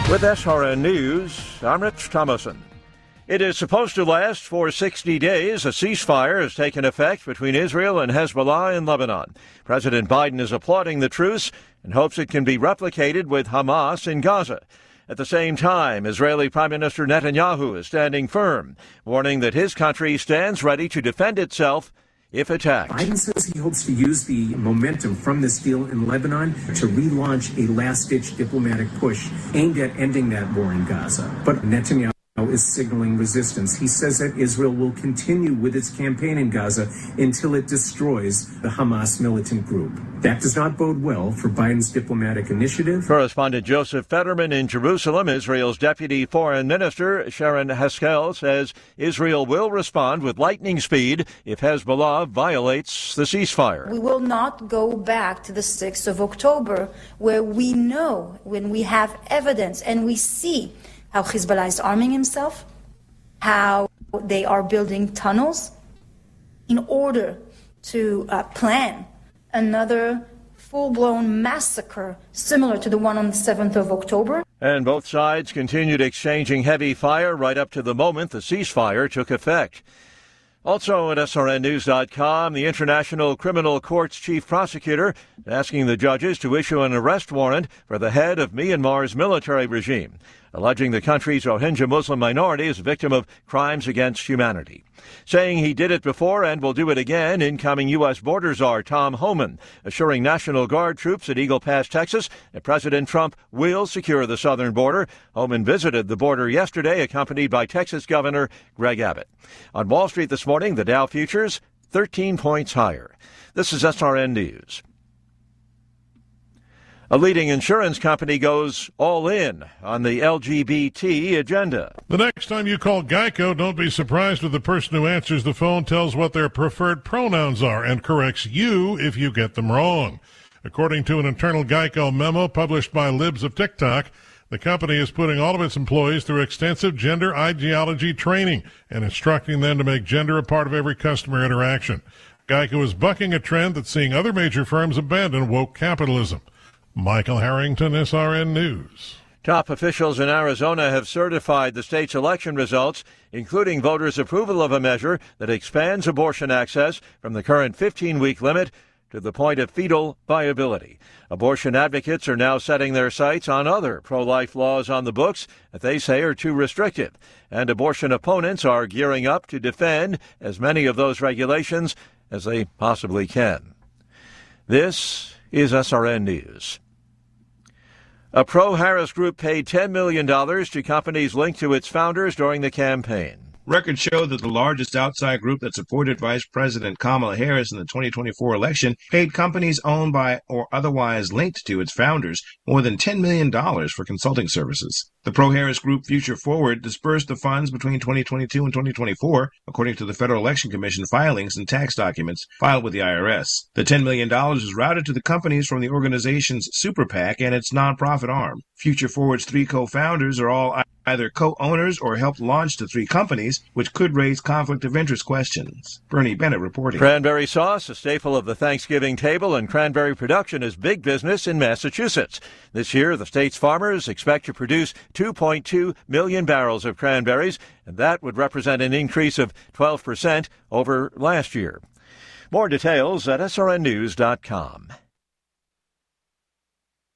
With SRN News, I'm Rich Thomason. It is supposed to last for 60 days. A ceasefire has taken effect between Israel and Hezbollah in Lebanon. President Biden is applauding the truce and hopes it can be replicated with Hamas in Gaza. At the same time, Israeli Prime Minister Netanyahu is standing firm, warning that his country stands ready to defend itself if attacked. Biden says he hopes to use the momentum from this deal in Lebanon to relaunch a last-ditch diplomatic push aimed at ending that war in Gaza. But Netanyahu is signaling resistance. He says that Israel will continue with its campaign in Gaza until it destroys the Hamas militant group. That does not bode well for Biden's diplomatic initiative. Correspondent Joseph Fetterman in Jerusalem. Israel's Deputy Foreign Minister Sharon Haskel says Israel will respond with lightning speed if Hezbollah violates the ceasefire. We will not go back to the 6th of October, where we know, when we have evidence and we see how Hezbollah is arming himself, how they are building tunnels in order to plan another full-blown massacre similar to the one on the 7th of October. And both sides continued exchanging heavy fire right up to the moment the ceasefire took effect. Also at SRNnews.com, the International Criminal Court's chief prosecutor asking the judges to issue an arrest warrant for the head of Myanmar's military regime, alleging the country's Rohingya Muslim minority is a victim of crimes against humanity. Saying he did it before and will do it again, incoming U.S. border czar Tom Homan, assuring National Guard troops at Eagle Pass, Texas, that President Trump will secure the southern border. Homan visited the border yesterday, accompanied by Texas Governor Greg Abbott. On Wall Street this morning, the Dow futures 13 points higher. This is SRN News. A leading insurance company goes all in on the LGBT agenda. The next time you call Geico, don't be surprised if the person who answers the phone tells what their preferred pronouns are and corrects you if you get them wrong. According to an internal Geico memo published by Libs of TikTok, the company is putting all of its employees through extensive gender ideology training and instructing them to make gender a part of every customer interaction. Geico is bucking a trend that's seeing other major firms abandon woke capitalism. Michael Harrington, SRN News. Top officials in Arizona have certified the state's election results, including voters' approval of a measure that expands abortion access from the current 15-week limit to the point of fetal viability. Abortion advocates are now setting their sights on other pro-life laws on the books that they say are too restrictive, and abortion opponents are gearing up to defend as many of those regulations as they possibly can. This is SRN News. A pro-Harris group paid $10 million to companies linked to its founders during the campaign. Records show that the largest outside group that supported Vice President Kamala Harris in the 2024 election paid companies owned by or otherwise linked to its founders more than $10 million for consulting services. The pro-Harris group Future Forward dispersed the funds between 2022 and 2024, according to the Federal Election Commission filings and tax documents filed with the IRS. The $10 million is routed to the companies from the organization's Super PAC and its nonprofit arm. Future Forward's three co-founders are all either co-owners or helped launch the three companies, which could raise conflict of interest questions. Bernie Bennett reporting. Cranberry sauce, a staple of the Thanksgiving table, and cranberry production is big business in Massachusetts. This year, the state's farmers expect to produce 2.2 million barrels of cranberries, and that would represent an increase of 12% over last year. More details at srnnews.com.